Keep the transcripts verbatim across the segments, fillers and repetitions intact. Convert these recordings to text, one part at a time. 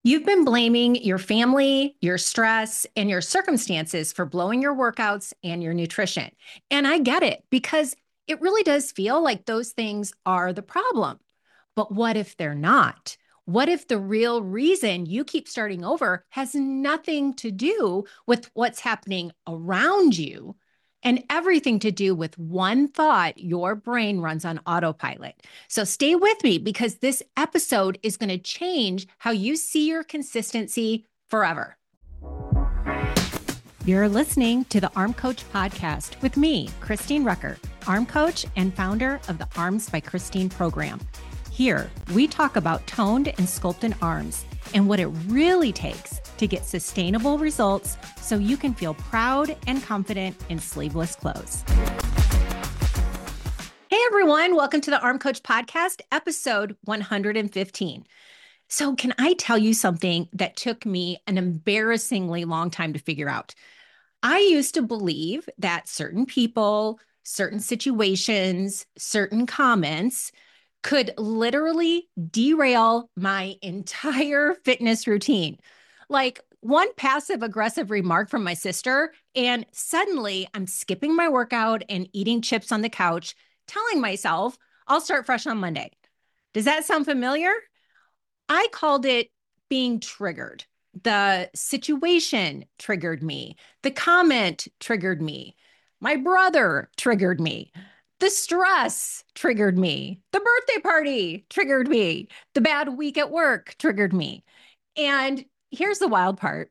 You've been blaming your family, your stress, and your circumstances for blowing your workouts and your nutrition. And I get it because it really does feel like those things are the problem. But what if they're not? What if the real reason you keep starting over has nothing to do with what's happening around you and everything to do with one thought your brain runs on autopilot? So stay with me because this episode is going to change how you see your consistency forever. You're listening to the Arm Coach podcast with me, Christine Rucker, Arm Coach and founder of the Arms by Christine program. Here, we talk about toned and sculpted arms and what it really takes to get sustainable results so you can feel proud and confident in sleeveless clothes. Hey everyone, welcome to the Arm Coach podcast, episode one hundred fifteen. So can I tell you something that took me an embarrassingly long time to figure out? I used to believe that certain people, certain situations, certain comments could literally derail my entire fitness routine. Like one passive aggressive remark from my sister, and suddenly I'm skipping my workout and eating chips on the couch, telling myself I'll start fresh on Monday. Does that sound familiar? I called it being triggered. The situation triggered me. The comment triggered me. My brother triggered me. The stress triggered me. The birthday party triggered me. The bad week at work triggered me. And here's the wild part.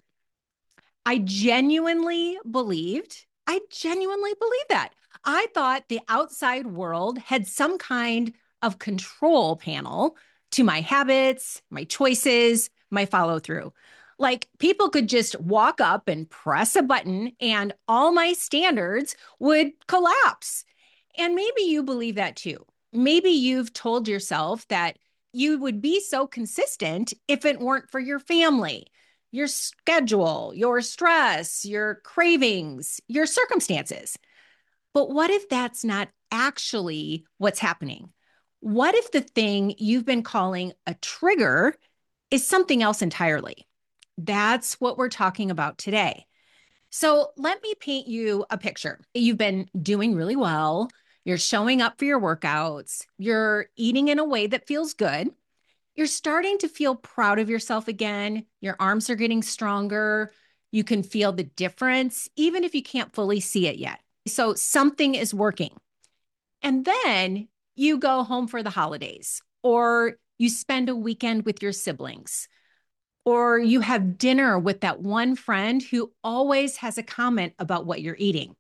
I genuinely believed, I genuinely believed that. I thought the outside world had some kind of control panel to my habits, my choices, my follow through. Like people could just walk up and press a button and all my standards would collapse. And maybe you believe that too. Maybe you've told yourself that you would be so consistent if it weren't for your family, your schedule, your stress, your cravings, your circumstances. But what if that's not actually what's happening? What if the thing you've been calling a trigger is something else entirely? That's what we're talking about today. So let me paint you a picture. You've been doing really well. You're showing up for your workouts. You're eating in a way that feels good. You're starting to feel proud of yourself again. Your arms are getting stronger. You can feel the difference, even if you can't fully see it yet. So something is working. And then you go home for the holidays, or you spend a weekend with your siblings, or you have dinner with that one friend who always has a comment about what you're eating.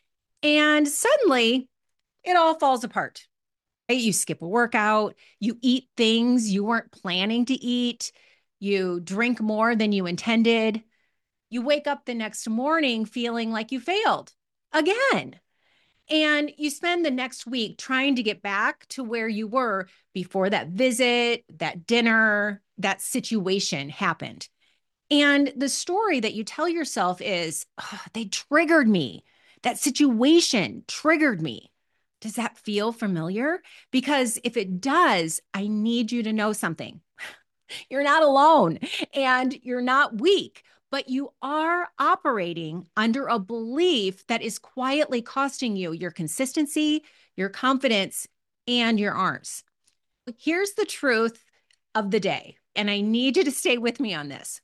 And suddenly it all falls apart. Right? You skip a workout, you eat things you weren't planning to eat, you drink more than you intended. You wake up the next morning feeling like you failed again. And you spend the next week trying to get back to where you were before that visit, that dinner, that situation happened. And the story that you tell yourself is, oh, they triggered me. That situation triggered me. Does that feel familiar? Because if it does, I need you to know something. You're not alone and you're not weak, but you are operating under a belief that is quietly costing you your consistency, your confidence, and your arms. Here's the truth of the day, and I need you to stay with me on this.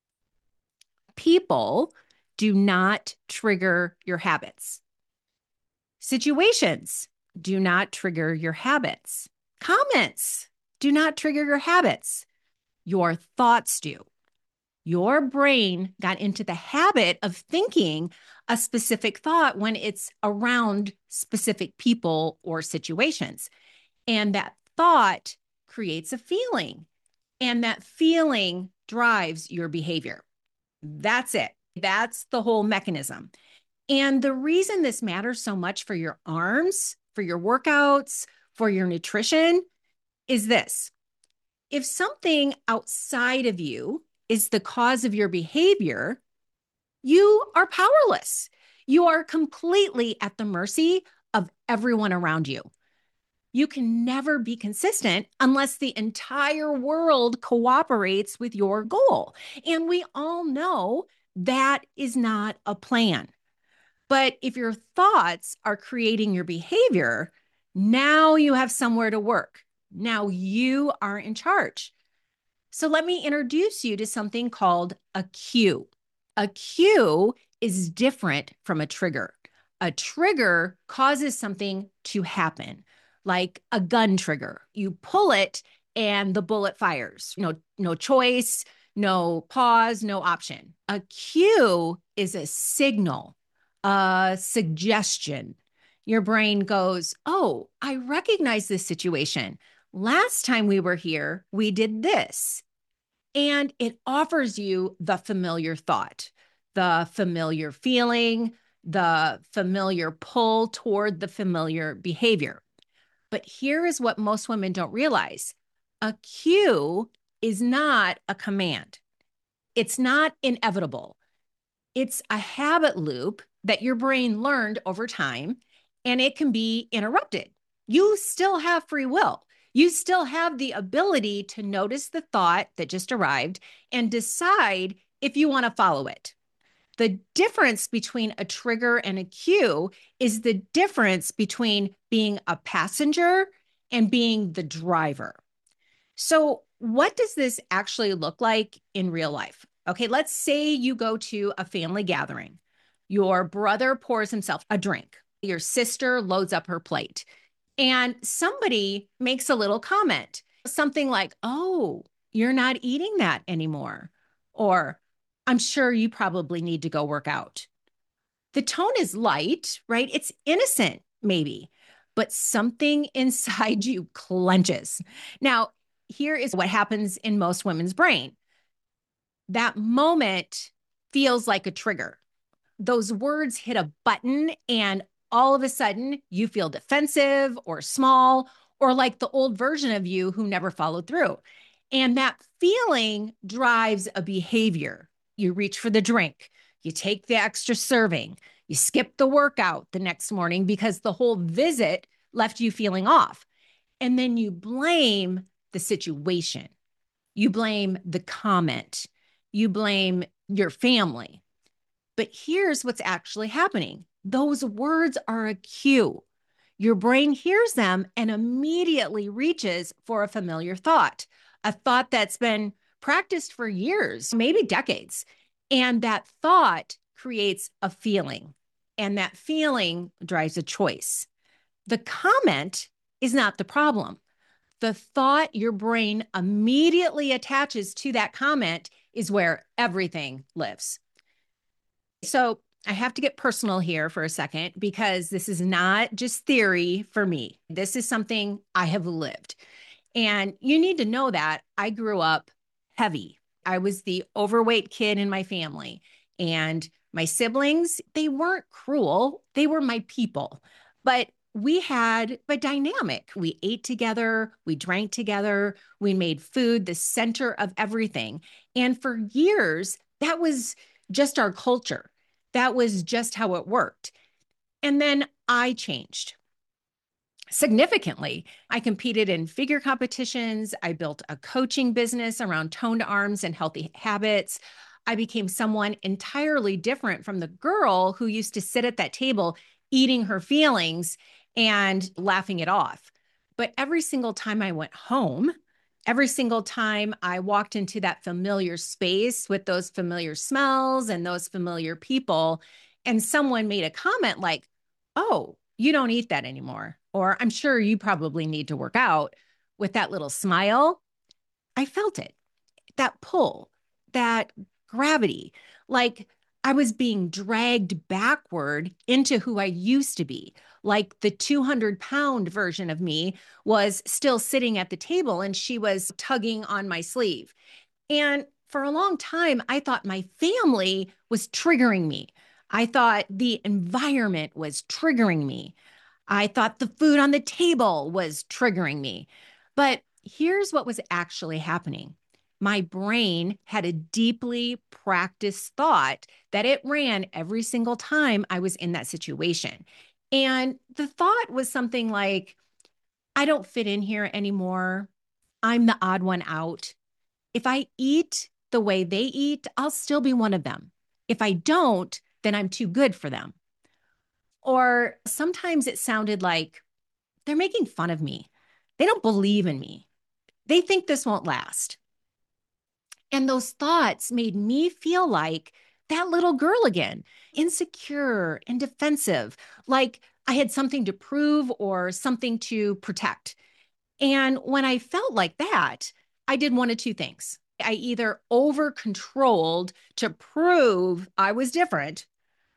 People do not trigger your habits. Situations do not trigger your habits. Comments do not trigger your habits. Your thoughts do. Your brain got into the habit of thinking a specific thought when it's around specific people or situations. And that thought creates a feeling, and that feeling drives your behavior. That's it. That's the whole mechanism. And the reason this matters so much for your arms, for your workouts, for your nutrition is this. If something outside of you is the cause of your behavior, you are powerless. You are completely at the mercy of everyone around you. You can never be consistent unless the entire world cooperates with your goal. And we all know that is not a plan. But if your thoughts are creating your behavior, now you have somewhere to work. Now you are in charge. So let me introduce you to something called a cue. A cue is different from a trigger. A trigger causes something to happen, like a gun trigger. You pull it and the bullet fires. No, no choice, no pause, no option. A cue is a signal, a suggestion. Your brain goes, oh, I recognize this situation. Last time we were here, we did this. And it offers you the familiar thought, the familiar feeling, the familiar pull toward the familiar behavior. But here is what most women don't realize. A cue is not a command. It's not inevitable. It's a habit loop that your brain learned over time, and it can be interrupted. You still have free will. You still have the ability to notice the thought that just arrived and decide if you want to follow it. The difference between a trigger and a cue is the difference between being a passenger and being the driver. So, what does this actually look like in real life? Okay, let's say you go to a family gathering. Your brother pours himself a drink. Your sister loads up her plate. And somebody makes a little comment, something like, oh, you're not eating that anymore. Or, I'm sure you probably need to go work out. The tone is light, right? It's innocent, maybe, but something inside you clenches. Now, here is what happens in most women's brain. That moment feels like a trigger. Those words hit a button, and all of a sudden you feel defensive or small or like the old version of you who never followed through. And that feeling drives a behavior. You reach for the drink, you take the extra serving, you skip the workout the next morning because the whole visit left you feeling off. And then you blame the situation. You blame the comment. You blame your family. But here's what's actually happening. Those words are a cue. Your brain hears them and immediately reaches for a familiar thought, a thought that's been practiced for years, maybe decades. And that thought creates a feeling, and that feeling drives a choice. The comment is not the problem. The thought your brain immediately attaches to that comment is where everything lives. So I have to get personal here for a second because this is not just theory for me. This is something I have lived. And you need to know that I grew up heavy. I was the overweight kid in my family. And my siblings, they weren't cruel. They were my people. But we had a dynamic. We ate together, we drank together, we made food the center of everything. And for years, that was just our culture. That was just how it worked. And then I changed significantly. I competed in figure competitions. I built a coaching business around toned arms and healthy habits. I became someone entirely different from the girl who used to sit at that table eating her feelings and laughing it off. But every single time I went home, every single time I walked into that familiar space with those familiar smells and those familiar people, and someone made a comment like, oh, you don't eat that anymore, or I'm sure you probably need to work out, with that little smile, I felt it, that pull, that gravity, like I was being dragged backward into who I used to be. Like the two hundred pound version of me was still sitting at the table and she was tugging on my sleeve. And for a long time, I thought my family was triggering me. I thought the environment was triggering me. I thought the food on the table was triggering me. But here's what was actually happening. My brain had a deeply practiced thought that it ran every single time I was in that situation. And the thought was something like, I don't fit in here anymore. I'm the odd one out. If I eat the way they eat, I'll still be one of them. If I don't, then I'm too good for them. Or sometimes it sounded like they're making fun of me. They don't believe in me. They think this won't last. And those thoughts made me feel like that little girl again, insecure and defensive, like I had something to prove or something to protect. And when I felt like that, I did one of two things. I either over controlled to prove I was different,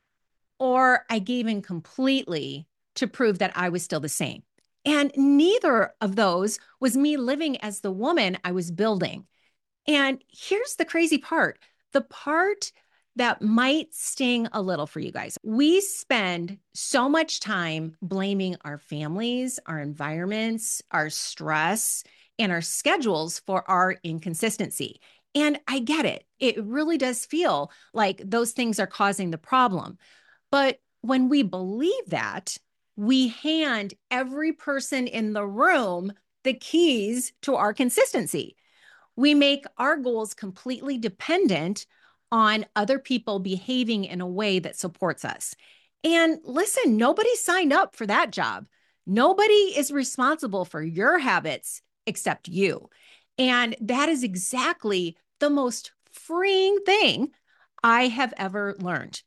or I gave in completely to prove that I was still the same. And neither of those was me living as the woman I was building. And here's the crazy part, the part that might sting a little for you guys. We spend so much time blaming our families, our environments, our stress, and our schedules for our inconsistency. And I get it. It really does feel like those things are causing the problem. But when we believe that, we hand every person in the room the keys to our consistency. We make our goals completely dependent on other people behaving in a way that supports us. And listen, nobody signed up for that job. Nobody is responsible for your habits except you. And that is exactly the most freeing thing I have ever learned.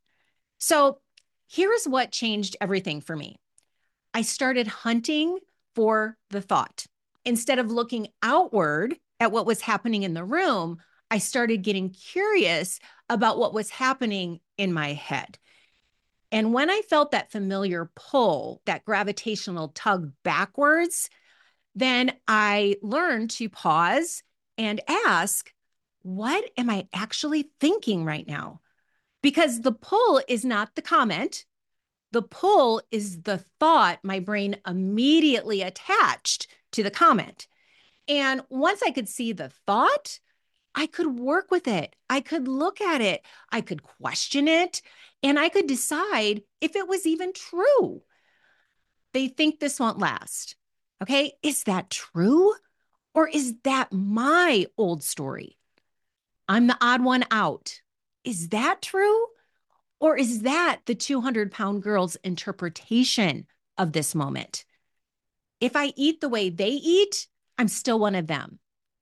So here's what changed everything for me. I started hunting for the thought. Instead of looking outward at what was happening in the room, I started getting curious about what was happening in my head. And when I felt that familiar pull, that gravitational tug backwards, then I learned to pause and ask, what am I actually thinking right now? Because the pull is not the comment. The pull is the thought my brain immediately attached to the comment. And once I could see the thought, I could work with it. I could look at it. I could question it. And I could decide if it was even true. They think this won't last. Okay. Is that true? Or is that my old story? I'm the odd one out. Is that true? Or is that the two hundred pound girl's interpretation of this moment? If I eat the way they eat, I'm still one of them.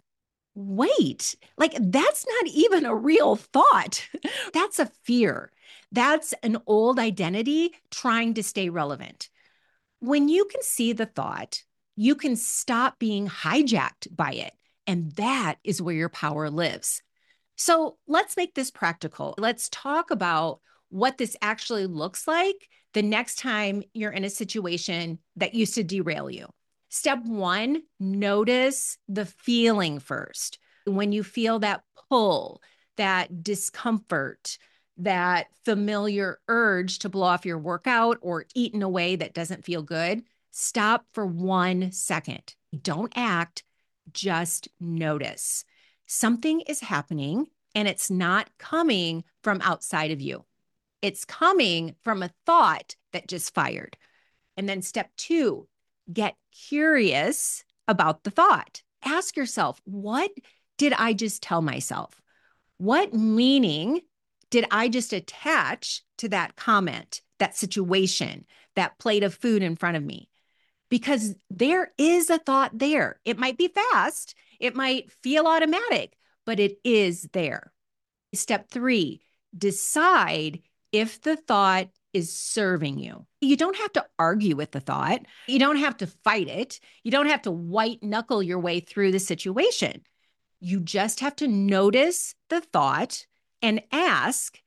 Wait, like that's not even a real thought. That's a fear. That's an old identity trying to stay relevant. When you can see the thought, you can stop being hijacked by it. And that is where your power lives. So let's make this practical. Let's talk about what this actually looks like the next time you're in a situation that used to derail you. Step one, notice the feeling first. When you feel that pull, that discomfort, that familiar urge to blow off your workout or eat in a way that doesn't feel good, stop for one second. Don't act, just notice. Something is happening and it's not coming from outside of you. It's coming from a thought that just fired. And then step two, get curious about the thought. Ask yourself, what did I just tell myself? What meaning did I just attach to that comment, that situation, that plate of food in front of me? Because there is a thought there. It might be fast, it might feel automatic, but it is there. Step three, decide if the thought is serving you. You don't have to argue with the thought. You don't have to fight it. You don't have to white knuckle your way through the situation. You just have to notice the thought and ask,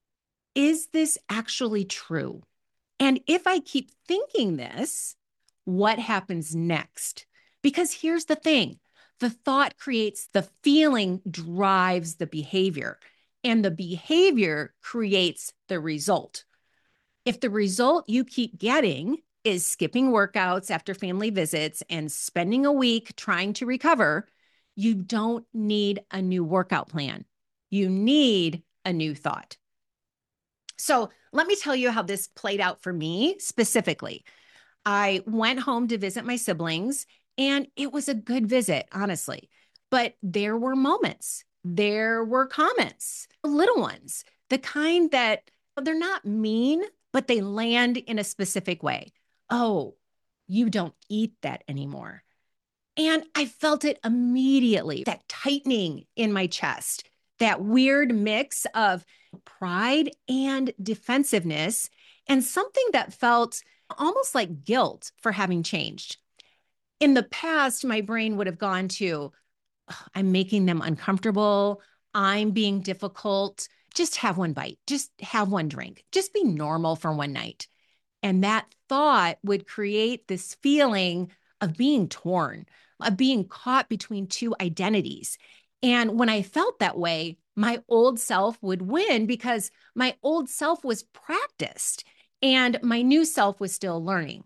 is this actually true? And if I keep thinking this, what happens next? Because here's the thing, the thought creates the feeling, drives the behavior, and the behavior creates the result. If the result you keep getting is skipping workouts after family visits and spending a week trying to recover, you don't need a new workout plan. You need a new thought. So let me tell you how this played out for me specifically. I went home to visit my siblings, and it was a good visit, honestly. But there were moments, there were comments, little ones, the kind that they're not mean, but they land in a specific way. Oh, you don't eat that anymore. And I felt it immediately, that tightening in my chest, that weird mix of pride and defensiveness, and something that felt almost like guilt for having changed. In the past, my brain would have gone to, I'm making them uncomfortable. I'm being difficult. Just have one bite. Just have one drink. Just be normal for one night. And that thought would create this feeling of being torn, of being caught between two identities. And when I felt that way, my old self would win because my old self was practiced and my new self was still learning.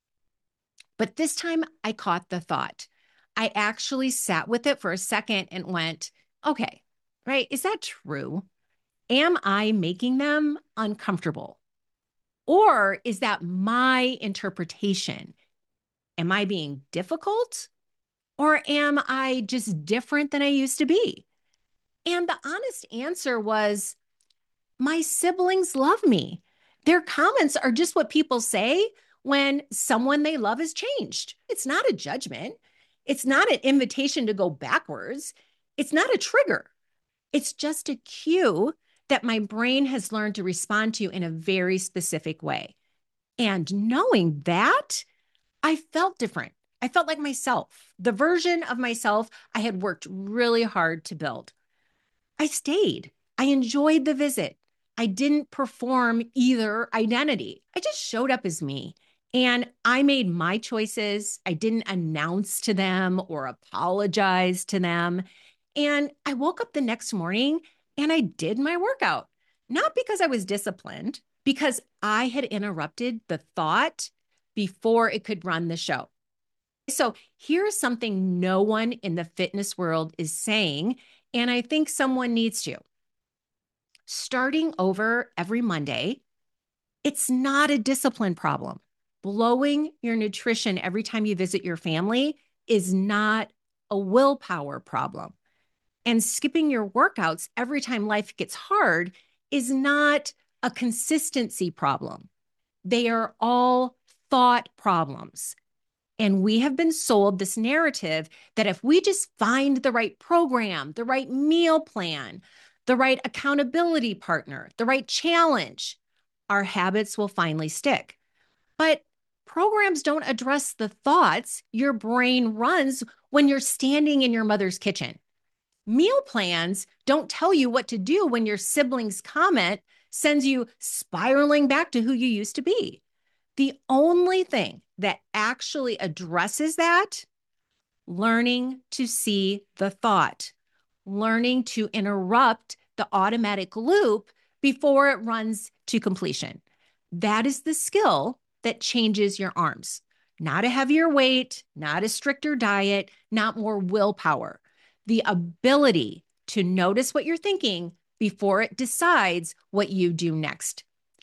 But this time I caught the thought. I actually sat with it for a second and went, okay, right? Is that true? Am I making them uncomfortable? Or is that my interpretation? Am I being difficult? Or am I just different than I used to be? And the honest answer was, my siblings love me. Their comments are just what people say when someone they love has changed. It's not a judgment. It's not an invitation to go backwards. It's not a trigger. It's just a cue that my brain has learned to respond to in a very specific way. And knowing that, I felt different. I felt like myself, the version of myself I had worked really hard to build. I stayed. I enjoyed the visit. I didn't perform either identity. I just showed up as me. And I made my choices. I didn't announce to them or apologize to them. And I woke up the next morning and I did my workout, not because I was disciplined, because I had interrupted the thought before it could run the show. So here's something no one in the fitness world is saying, and I think someone needs to. Starting over every Monday, it's not a discipline problem. Blowing your nutrition every time you visit your family is not a willpower problem. And skipping your workouts every time life gets hard is not a consistency problem. They are all thought problems. And we have been sold this narrative that if we just find the right program, the right meal plan, the right accountability partner, the right challenge, our habits will finally stick. But programs don't address the thoughts your brain runs when you're standing in your mother's kitchen. Meal plans don't tell you what to do when your sibling's comment sends you spiraling back to who you used to be. The only thing that actually addresses that, learning to see the thought, learning to interrupt the automatic loop before it runs to completion. That is the skill that changes your arms. Not a heavier weight, not a stricter diet, not more willpower. The ability to notice what you're thinking before it decides what you do next.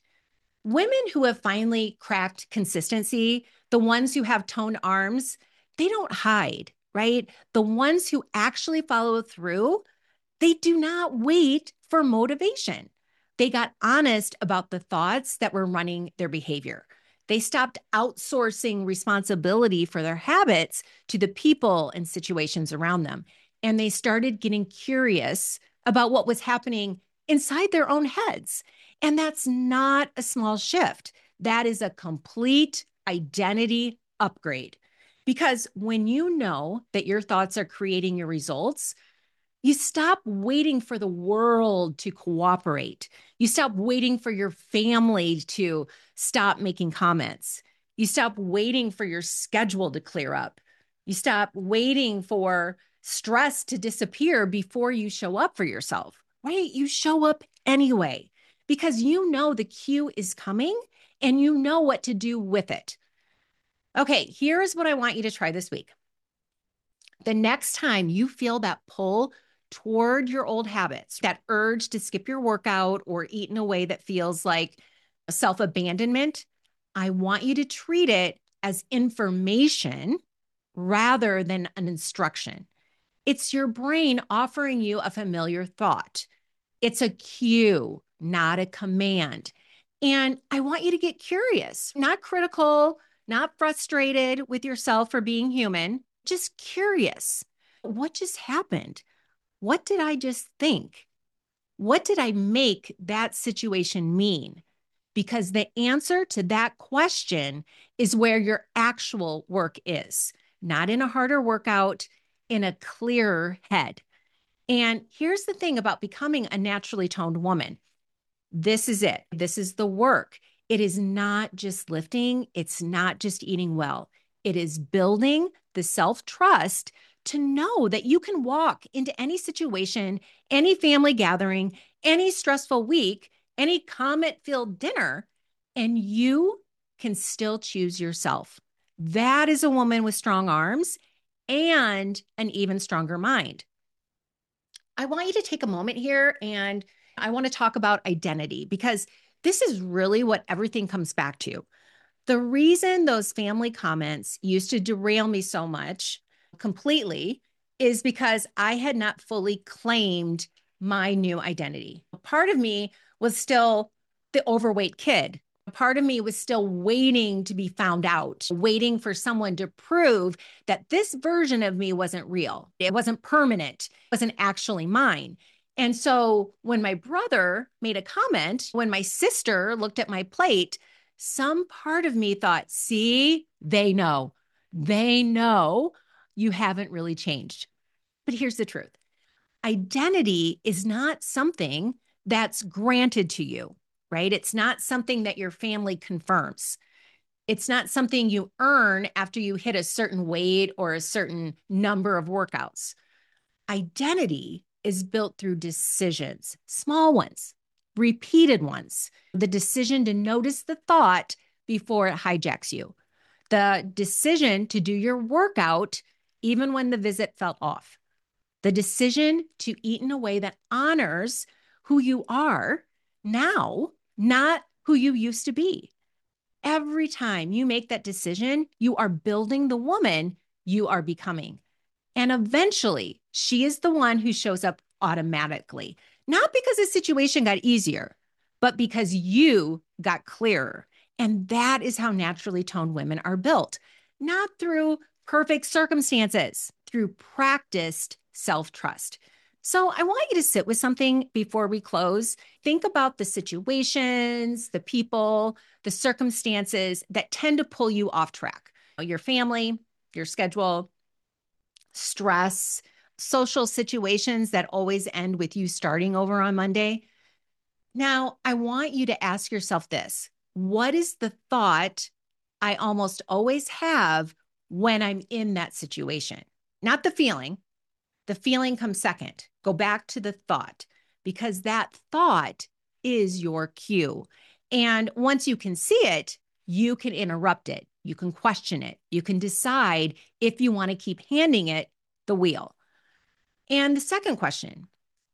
Women who have finally cracked consistency, the ones who have toned arms, they don't hide, right? The ones who actually follow through, they do not wait for motivation. They got honest about the thoughts that were running their behavior. They stopped outsourcing responsibility for their habits to the people and situations around them. And they started getting curious about what was happening inside their own heads. And that's not a small shift. That is a complete identity upgrade. Because when you know that your thoughts are creating your results, you stop waiting for the world to cooperate. You stop waiting for your family to stop making comments. You stop waiting for your schedule to clear up. You stop waiting for stress to disappear before you show up for yourself, right? You show up anyway because you know the cue is coming and you know what to do with it. Okay, here's what I want you to try this week. The next time you feel that pull toward your old habits, that urge to skip your workout or eat in a way that feels like self-abandonment, I want you to treat it as information rather than an instruction. It's your brain offering you a familiar thought. It's a cue, not a command. And I want you to get curious, not critical, not frustrated with yourself for being human, just curious. What just happened? What did I just think? What did I make that situation mean? Because the answer to that question is where your actual work is, not in a harder workout, in a clearer head. And here's the thing about becoming a naturally toned woman. This is it. This is the work. It is not just lifting. It's not just eating well. It is building the self-trust to know that you can walk into any situation, any family gathering, any stressful week, any comment-filled dinner, and you can still choose yourself. That is a woman with strong arms and an even stronger mind. I want you to take a moment here and I want to talk about identity because this is really what everything comes back to. The reason those family comments used to derail me so much completely is because I had not fully claimed my new identity. Part of me was still the overweight kid. Part of me was still waiting to be found out, waiting for someone to prove that this version of me wasn't real. It wasn't permanent, it wasn't actually mine. And so when my brother made a comment, when my sister looked at my plate, some part of me thought, see, they know, they know you haven't really changed. But here's the truth. Identity is not something that's granted to you, right? It's not something that your family confirms. It's not something you earn after you hit a certain weight or a certain number of workouts. Identity is built through decisions, small ones, repeated ones. The decision to notice the thought before it hijacks you. The decision to do your workout even when the visit felt off. The decision to eat in a way that honors who you are now, not who you used to be. Every time you make that decision, you are building the woman you are becoming. And eventually, she is the one who shows up automatically, not because the situation got easier, but because you got clearer. And that is how naturally toned women are built, not through perfect circumstances, through practiced self-trust. So I want you to sit with something before we close. Think about the situations, the people, the circumstances that tend to pull you off track. Your family, your schedule, stress, social situations that always end with you starting over on Monday. Now, I want you to ask yourself this. What is the thought I almost always have when I'm in that situation? Not the feeling. The feeling comes second. Go back to the thought because that thought is your cue. And once you can see it, you can interrupt it. You can question it. You can decide if you want to keep handing it the wheel. And the second question,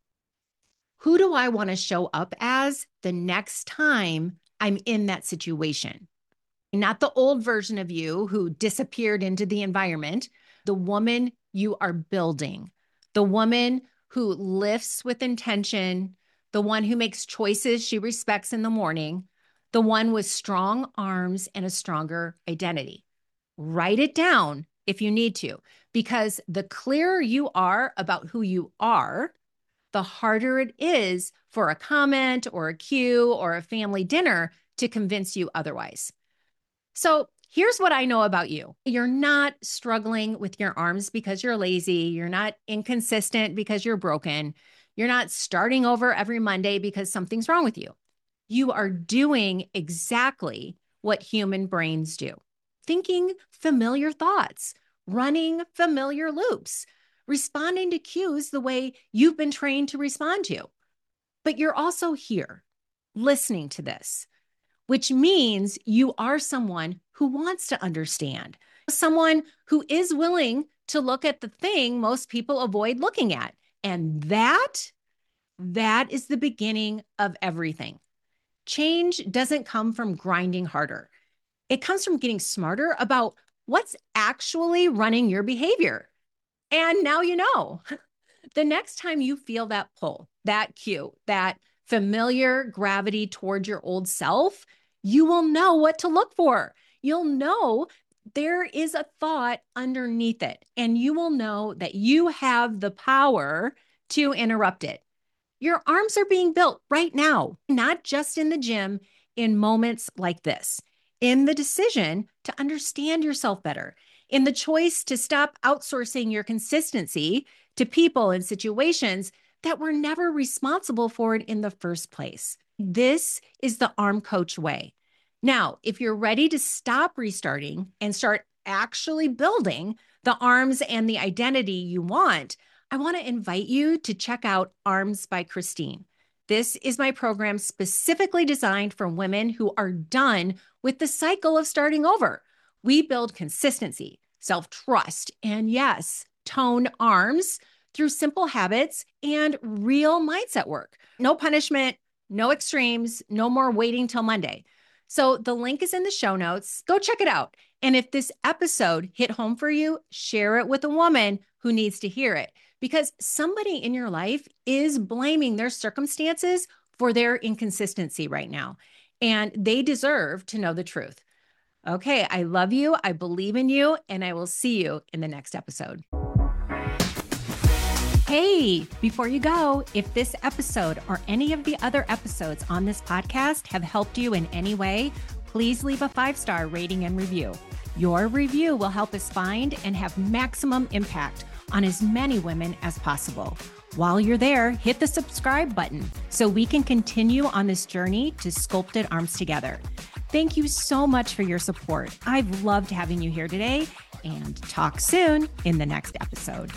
who do I want to show up as the next time I'm in that situation? Not the old version of you who disappeared into the environment, the woman you are building, the woman who lifts with intention, the one who makes choices she respects in the morning, the one with strong arms and a stronger identity. Write it down if you need to, because the clearer you are about who you are, the harder it is for a comment or a cue or a family dinner to convince you otherwise. So here's what I know about you. You're not struggling with your arms because you're lazy. You're not inconsistent because you're broken. You're not starting over every Monday because something's wrong with you. You are doing exactly what human brains do. Thinking familiar thoughts, running familiar loops, responding to cues the way you've been trained to respond to. But you're also here, listening to this, which means you are someone who wants to understand, someone who is willing to look at the thing most people avoid looking at. And that, that is the beginning of everything. Change doesn't come from grinding harder. It comes from getting smarter about what's actually running your behavior. And now you know. The next time you feel that pull, that cue, that familiar gravity towards your old self, you will know what to look for. You'll know there is a thought underneath it, and you will know that you have the power to interrupt it. Your arms are being built right now, not just in the gym, in moments like this, in the decision to understand yourself better, in the choice to stop outsourcing your consistency to people and situations that were never responsible for it in the first place. This is the Arm Coach way. Now, if you're ready to stop restarting and start actually building the arms and the identity you want, I want to invite you to check out Arms by Christine. This is my program specifically designed for women who are done with the cycle of starting over. We build consistency, self-trust, and yes, toned arms through simple habits and real mindset work. No punishment, no extremes, no more waiting till Monday. So the link is in the show notes. Go check it out. And if this episode hit home for you, share it with a woman who needs to hear it, because somebody in your life is blaming their circumstances for their inconsistency right now, and they deserve to know the truth. Okay, I love you, I believe in you, and I will see you in the next episode. Hey, before you go, if this episode or any of the other episodes on this podcast have helped you in any way, please leave a five-star rating and review. Your review will help us find and have maximum impact on as many women as possible. While you're there, hit the subscribe button so we can continue on this journey to sculpted arms together. Thank you so much for your support. I've loved having you here today, and talk soon in the next episode.